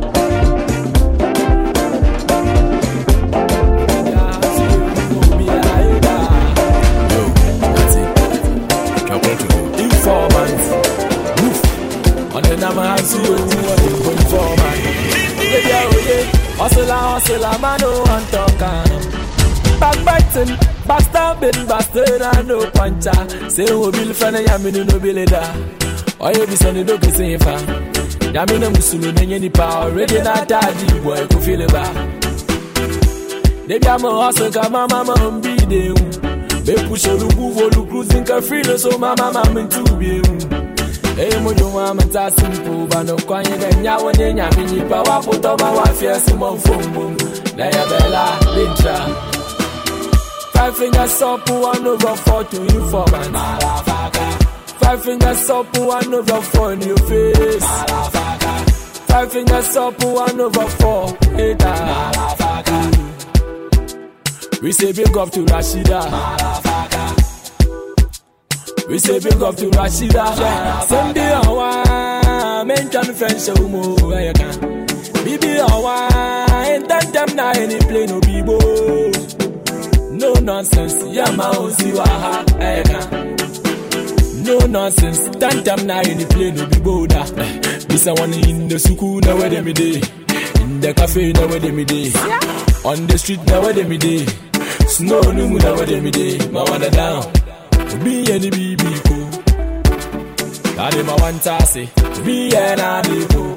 I'm a hands to you, going for man. Hustle, man, no one talking. Backbiting, backstabbing, bastard, and no puncher. Say, who will friend a yamin no be leader. Or you be sonny dog is safe. Yamin and Muslim, any power, ready not daddy, boy, could feel it back. They be a hustle, come mama, be there. They push a look, cruising, free, so mama, to be. Hey, Mojo, I'm a simple, but no quiet, and Yawan, Yamini, Power, put on my wife, yes, some phone boom. Diabella, Lintra. 5 fingers up, 1 over 4 to informant. 5 fingers up, 1 over 4 in your face. 5 fingers up, 1 over 4, 8. We say big up to Rashida. We say big up to Rashida. Sunday awa, men can fence so more. Bibi awa, and that damn na any play no bibo. No nonsense, yama oziwa. No nonsense, that damn na any play no bibo da. This one in the suku na where they me day. In the cafe na where they me day. On the street na where they me day. Snow no na where they me day. Ma wanna down. Be any BB ko. Daddy ma want to say. Be any ko.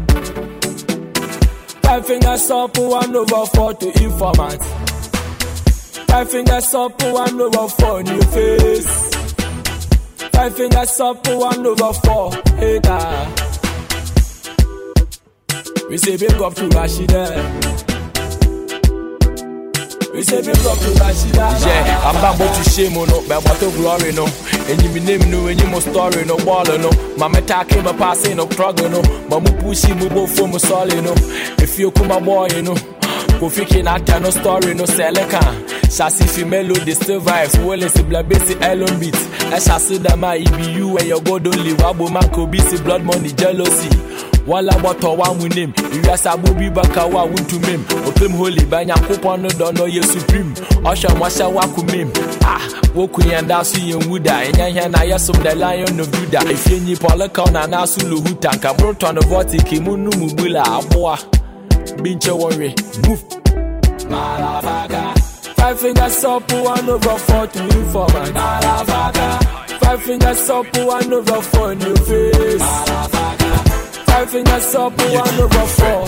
5 fingers up, 1 over 4 to informant. 5 fingers up, 1 over 4 in your face. 5 fingers up, 1 over 4. 8. We say big up to Rashida. We say big up to Rashida. Yeah, I'm about to shame on no, but to glory no. And you be name no, and you must story no, baller no. Mama talking my passing no, struggle no. Mamu pushing me both for my soul no. If you come a boy no, go fiki na tell no story no, sell a can. Chassis female melody still vibes, well it's a black basic alone beat. I chassis that my EBU and your God only wabo man could be see blood money jealousy. Wala water one with him. You just a booby bakawa went to meme. Open holy banya coupon no don't know you supreme. Osha washa wakumim. Ah, woku yanda si wuda. Enya na yasum the lion of Judah. If you need polaka na nasulu hutanka. Brought on the vortic munu mubula aboa. Binche worry. Move. Malafaka. 5 fingers up, 1 over 4 to informant. Malafaka. 5 fingers up, 1 over 4 in your face. Malafaka. 5 fingers up, 1 over 4.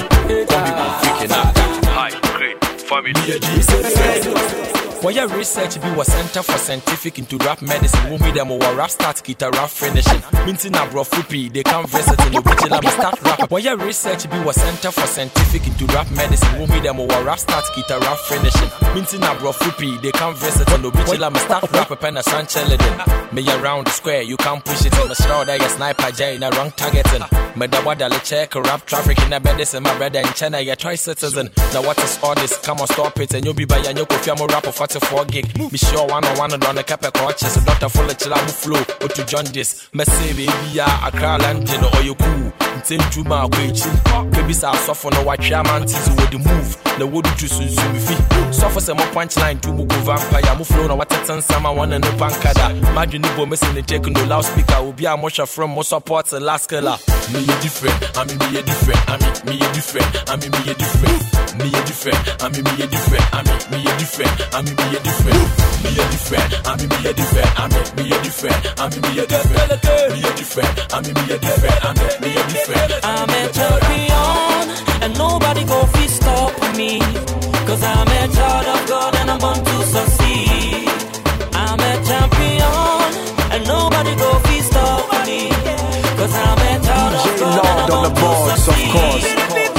High grade family. For your research, be was Center for Scientific into Rap Medicine. Won't be them over rap start, kita rap finishing. Minting a bro fupi, they can't visit in the which I'm start rap. For your research, be was Center for Scientific into Rap Medicine. Won't be them over rap start, kita rap finishing. Minting a bro fupi, they can't visit in the which I'm start rap. A pen a sun chilling. Me around the square, you can't push it in the straw. There, sniper jay in a wrong targeting. Me da wada le check rap traffic in a medicine. My brother in China, your choice citizen. Now what is all this? Come on, stop it, and you'll be by your Yoko rap of 4 gig. Be sure 1-on-1 and run a cap of coaches. A doctor full of chill flow. Or to John this. Me say baby, yeah, a crowd landing or you cool. maintain Juma Wachi. Baby sa suffer no watch amantis with the move. The wood juice in Sufi. Suffer some punchline to Mugo vampire. Move flow no what sama one and the pancada. Imagine you missing the take no loudspeaker. Will be a much from more support the last killer. Me a different, I mean me a different, I mean me a different, I mean me a different, me a different, I mean me a different, I mean me a different, I mean me a different, me a different, I mean me a different, I mean me a different, I mean me a different, me a different, I mean me a different, I mean me a different. I'm a champion and nobody go fi stop me, 'cause I'm a child of God and I'm born to succeed. I'm a champion and nobody go fi stop me, 'cause I'm a child of God and I'm born to succeed.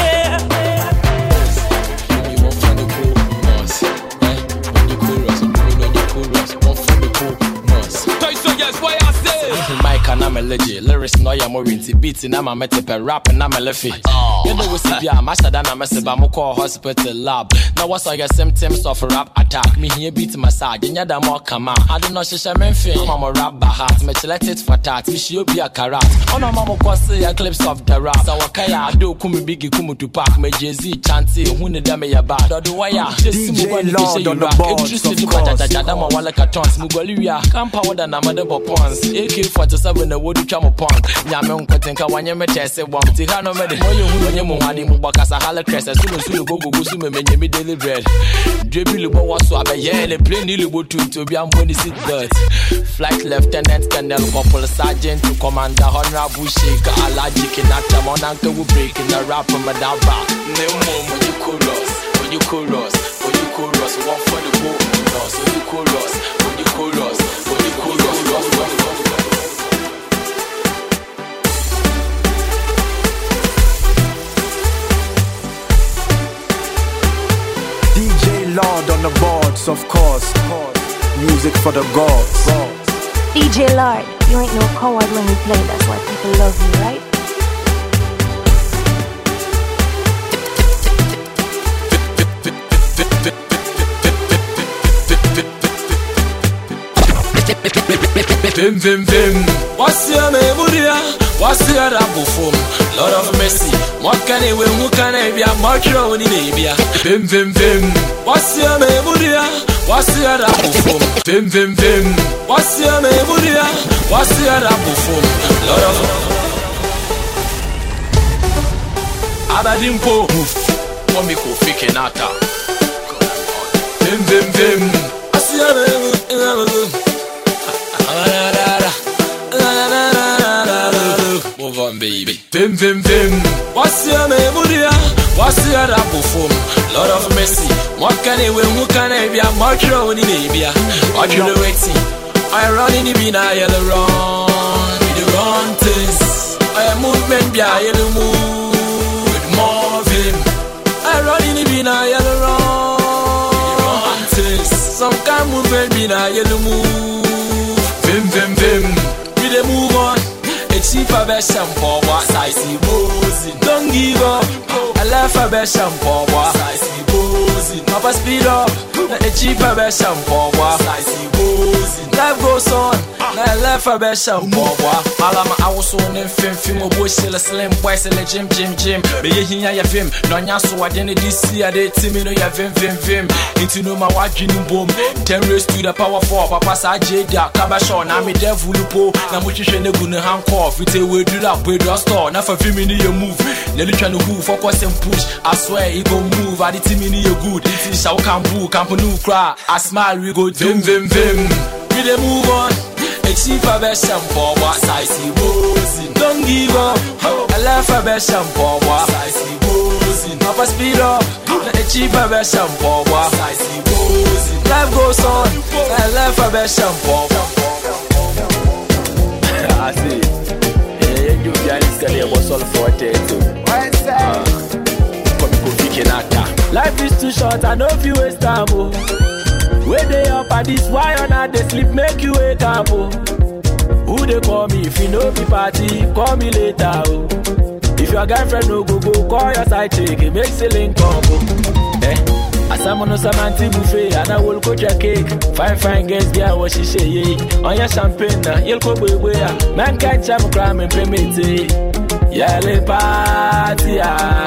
Mike and I'm a legend. Lyrics no ya more into beats and I'm a metape rap and I'm a lefty. You know what's the master than I'm a Sebamoko hospital lab. Now what's all your symptoms of a rap attack? Me here beat massage and yada more come out. I don't know shisha menfin. I'm a rap bahat. Me let it for tat. Me she be a karat. On a mama kwasi a clips of the rap. So wakaya do kumi bigi kumu to park. Me Jay-Z chanty. Who need them ya bad? Or do wire? DJ Lord on the boards, of course. Jadama wala katons. Mugolivia. Can't power than a mother pons. AK-47 the wood chamo punk. Nyame nkotenka wanye metese wam. Tikano mede. Moyo hunu nye muhadi mubakasa hala krese. Sulu go sume menye me daily bread. Drebi lubo waso abe yele. Plane ni lubo to be amboni sit dirt. Flight Lieutenant Colonel Corporal Sergeant to Commander Honorable Sheikh Alaji Kinata Monanke will break in the rap from Madaba. No more when you chorus, when you chorus, when you chorus, one for the bonus, when you chorus, when you chorus, when you chorus, DJ Lord on the boards, of course. Music for the gods. DJ Lord, you ain't no coward when you play. That's why people love you, right? Vim vim vim. What's your memoria? What's your rabufum? Lord of mercy. What can I win? Who can I be? A marcher in India. Vim vim vim. What's your memoria? What's your rabufum? Vim vim vim. What's your memoria? What's your rabufum? Lord of Abadimpo. Momiko fikenata. Vim vim vim. What's your memoria? Move on, baby. Vim, vim, vim. What's your memoria? What's your rabufum? Lord of mercy. What can I win? Who can I be? A marcher in India. What you know waiting? I run in the bina, yellow run. The run things. I am movement, be a yellow move. With more vim. I run in the bina, yellow run. The run things. Some kind movement, be a yellow move. Vim, vim, vim. We dey move on. A cheaper version for what I see boozing. Don't give up. I left a version for what I see boozing. Papa speed up. A cheaper version for what I see boozing. Life goes on. I left a version for what. Malama I was on in film. A boy still a slim boy still a gym. Be here ya film. No nyaso I didn't this year. They team no ya vim. Into no my watching boom. 10 raised to the power 4. Papa sa jada. Kabasho na me devil po. Na muchishe ne gune hanko. If you we do that, we do store. Now for 5 minutes you move. Nearly trying to move, focus and push. I swear it gon' move. At the 10 minutes you good. It is our campu, no cry. I smile, we go vim. We dey move on. A cheaper version for what I see boozing. Don't give up. I left a version for what I see boozing. Papa speed up. A cheaper version for what I see boozing. Life goes on. I left a version for what I see. You guys can hear what's all for life is too short, I know if you waste time. Where they up at this, why on not they sleep, make you wake up. Who they call me if you know be party, call me later. If your girlfriend no go, call your side chick, it makes a link combo. Asamo no samanti buffet, and I will coach a cake. Fine girls, girl, what she say, on your champagne, you'll go away. Man can't jam crime and pay me. Yale Patia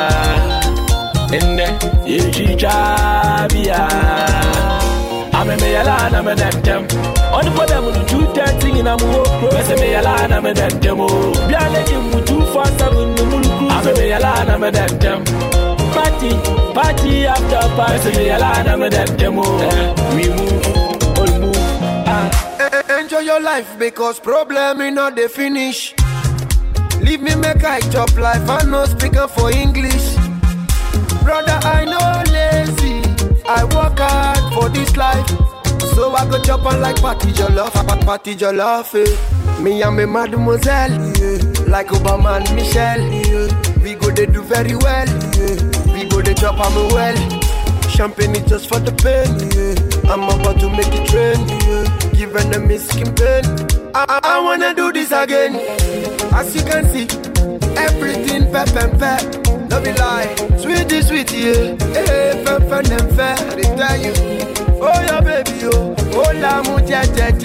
in the Yijabia. I'm a Mayala, I'm a Dentem. On the bottom of the 230 in a move, Press a Mayala, I'm a Dentemo. Bialet with 247 the Muluku. I'm a Mayala, I'm a Dentem. Party after party, Mayala, I'm a Dentemo. We move, all move. Enjoy your life because problem is not the finish. Leave me make I chop life, I no speaking for English. Brother, I know lazy. I work hard for this life. So I go chop on like Patty Jollof, eh. Me and me mademoiselle, yeah. Like Obama and Michelle, yeah. We go they do very well, yeah. We go they chop on me well. Champagne is just for the pain, yeah. I'm about to make it rain, yeah. Giving them a skin pain. I wanna do this again. As you can see, everything pep and pep. No be lie, sweet, yeah. Hey, pep and fair. I tell you, oh yeah, baby, oh la mucha.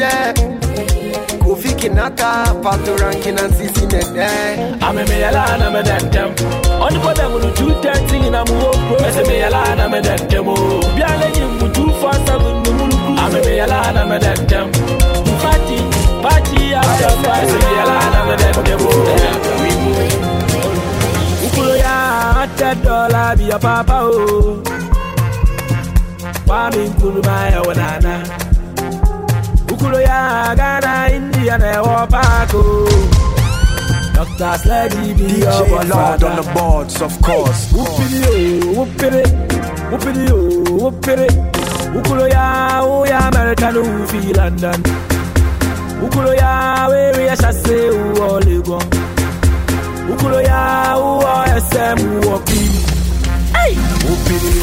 Kofi Kinata, Pato Rankin and Sisi Nede. I'm a Mayala, I'm a Dentem. On the bottom of the 230 in a move, Press a Mayala, I'm a Dentemo. Bialet with 247 the Muluku. I'm a Mayala, I'm a Dentem. Party after party, Mayala, I'm a Dentemo. We move. Ukuloya, $10 be a papa, oh. Wami Kulumaya, Wanana. Ukuloya, Ghana, India, Wapako. Dr. Sleddy, DJ Lord on the boards, of course. Whoopity. Ukuloya, oh, yeah, American, who feel London. Ukuloya, we shall say, who all you go. Ukuloya, who are SM, who are P. Hey! Whoopity.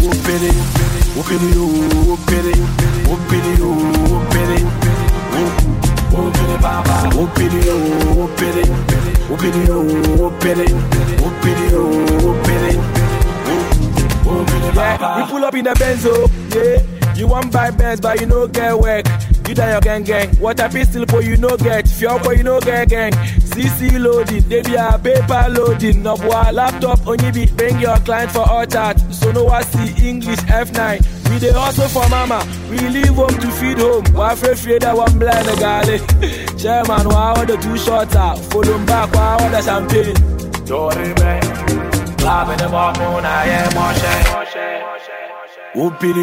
Yeah, we pull up in the Benzo, yeah. You want buy Benz, but you no get work. You die your gang. What a pistol for you no get. Fioko you no get gang. CC loading, they be a paper loading. No boy laptop only be bring your client for all chat. So no I see English F9. We dey hustle for mama. We leave home to feed home. Why afraid that one blind galley. Chairman, why all the two shorter? Follow back, why all the champagne? Dory man. Love in the moon, I am watching. Whoopity.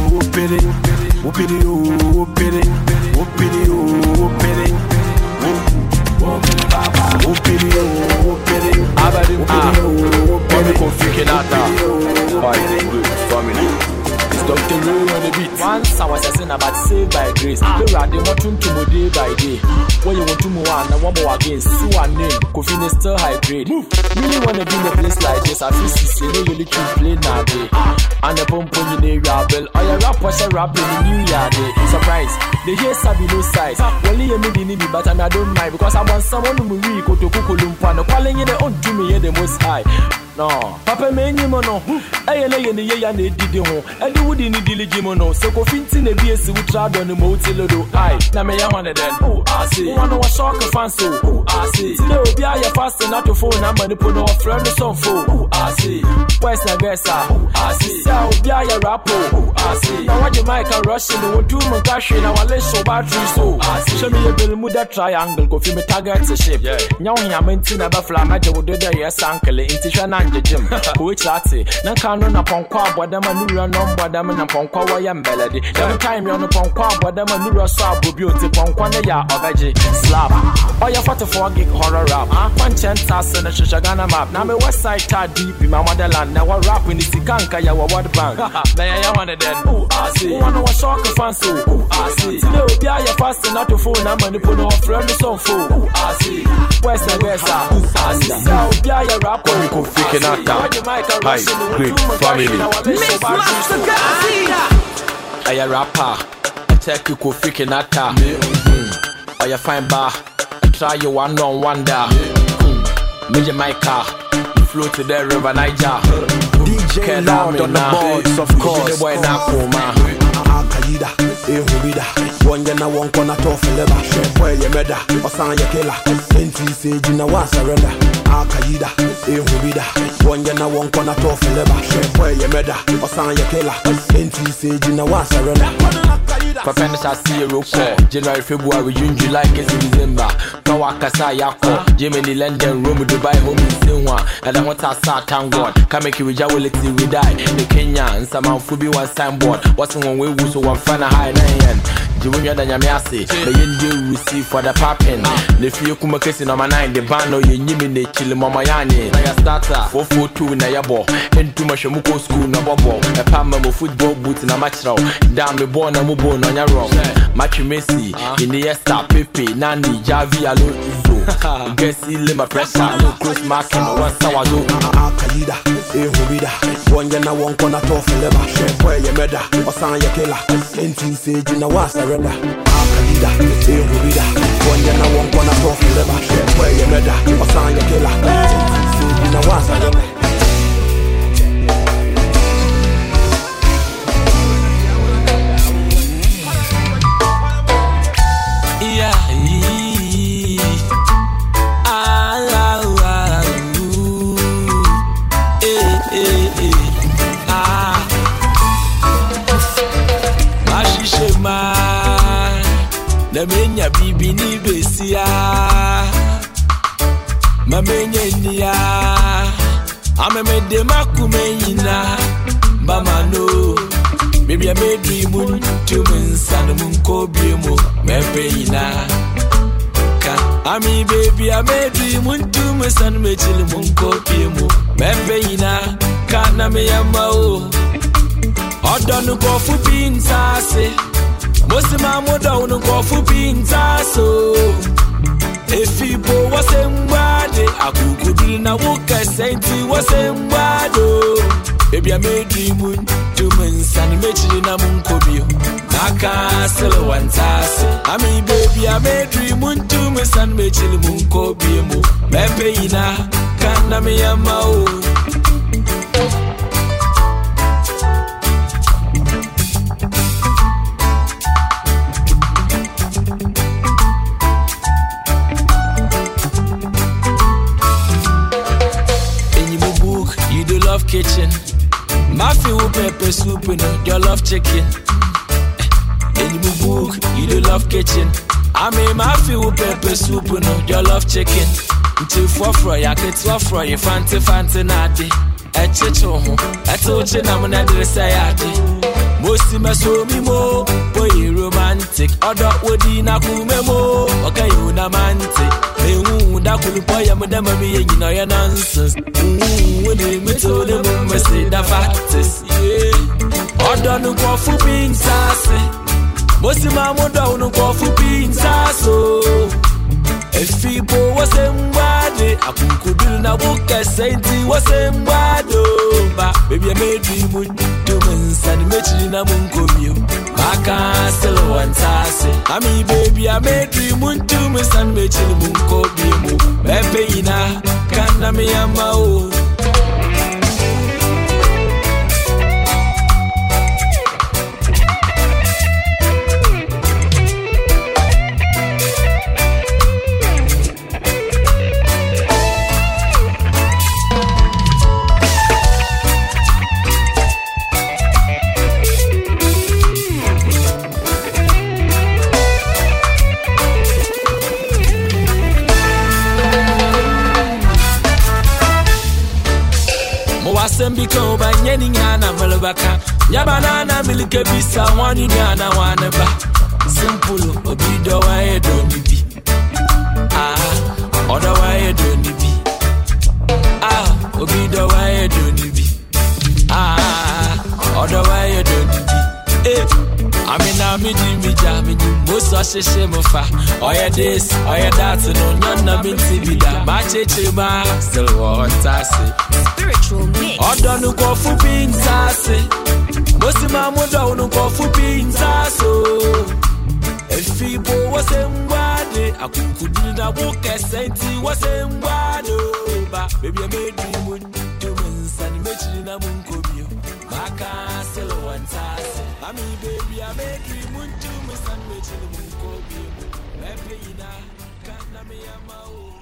Dr. Ray on the beat. Once I was a sinner, but saved by grace. The radio want to day by day. When you want to move on, one more again. So one name, Kofi is still high grade. Really wanna be in a place like this. I feel see you really keep playing now day. And the pump on your name, Rabel. Or your rap was a rap in the new year day. Surprise, they hear Sabi no size. Only you need me, but I don't mind because I want someone who will go to Kukulumpa. Calling you the own to me, the most high. No, Papa many mono. I lay in the year and they did the home. And you wouldn't need diligimono. So Cofintin the BS would try on the Motilodo. I, Namaya one of them. Oh, I see. One was shock of fancy. Oh, I see. No, be I fast enough to phone number to put off friend or some fool. Oh, I see. Where's the best? Oh, I see. So be I rappo. Oh, I see. Now what you might rush in the wood to Mungashi. Now I let so battery. So I see. Show me a bill with that triangle. Go for me target to ship. Now I'm in a buffalo. Major would do the yes uncle. Intition. The gym, which latte, no canon upon quab, what them and run on what them and upon quawa and melody. Every time you're upon quab, what them and Nura Sab, beauty upon Quanaya or veggie slap. Or your 44 gig horror rap, one chance and a Shagana map. Now, my west side tied deep in my motherland. Now, we're rapping the Sikanka, your word bank. Now, I want it then. Oh, I see. One was shock of fancy. Oh, I see. No, be I fast enough to phone number and put off friend or some fool. Oh, I see. Where's the best? I see. So, be I rap or you can fix it. Hi, great family. I a rapper. I take you go freaking atta. I a fine bar. Try you one on wonder. Me Jamaica. Flow to the river Niger. DJ Lord on the boards, of course. The boy na Akaida, Ehubida, one yana one corner tough lever, where you meda, Osan ya killer, NT say Gina was surrender. Akaida, Ehubida, one yana one corner tough lever, where you meda, Osan ya killer, NT say Gina was surrender. Papa I see a roko, January, February, June, July, December. Kawakasa Yako, Germany, London, Rome, Dubai, home in Sinwa, and I want to start town God. Can make you with Jawility, we die. The Kenya and some Fubi one signboard. What's one way, so one fan high 9. Junior than Yamiasi, the Indian receive for the papping. The few Kumakasi number 9, the band or you Yimini, Chilimamayani. I starter 442 in Ayabo, into Mashamuko school, no bubble, a Pamamo football boots in a match row. Down the born and move on your row. Matthew Messi, Iniesta, Pepe, Nani, Javi, Alonso. Gessi, Lima pressure, no close marking, one sourdough. Akaida, Ehubida, one yana one corner tough lever, where you meda, Osan ya killer, NT say Gina was surrender. Akaida, Ehubida, one yana one corner tough lever, where you meda, Osan ya killer, NT say Gina was surrender. Menya bibi ni besia mamenya niya ameme de makumenya mama no maybe I made dream to men san mun ko biemo mepeyina ka ami baby I made dream to men san me chil mun ko biemo mepeyina ka na me yama o odonu go fu pinsase Mosima moda unungo fupinta so Efibo wasembade Akukudili na wuka senti wasembado Baby I made dream to mensani mechili na munkobio Naka selo wantase Ami baby I made dream to mensani mechili munkobio mo Mepe ina kana miyama o kitchen. Mafi with pepper soup, you know, you love chicken. In your book, you do love kitchen. I mean, mafi with pepper soup, you know, you love chicken. Until for fry, I get to fry, you fancy natty. A chicho, I told you, I'm not the sayati. Most of my so me more, boy, romantic. Other would in a kumemo, okay, you namantic. That could boy, I'm a damn you know your nonsense. When they told them, I say the facts, yeah. Order no go for being sassy. Most of my mother no go for being sassy. If people was somebody, I could do na book a sainty was somebody. But baby, I made dream to men's and matching a munko. I can't still one task. I mean, baby, I made dream to men's and matching munko. Pepe ina, kana me ama o. Sembiko banyeni nyana malobaka Yabanana milike bisa wani nyana waneba Simple obido wa edo nibi Oda wa edo nibi Obido wa edo nibi Oda wa edo nibi Amina midi mija midi Musa sheshe mufa Oya this, oya that No nyana minti bida Macheche ma Still wantasi Spiritual mix Oda nuko fupi nsase Mosima muda unuko fupi nsaso Efibo wase mbade Akukudini na woke senti wase mbado Ba baby I made dream to mensani mechili na munkobio Maka still one task. I mean, baby, I make you moon to me sandwich in the moon. Every day, can't me a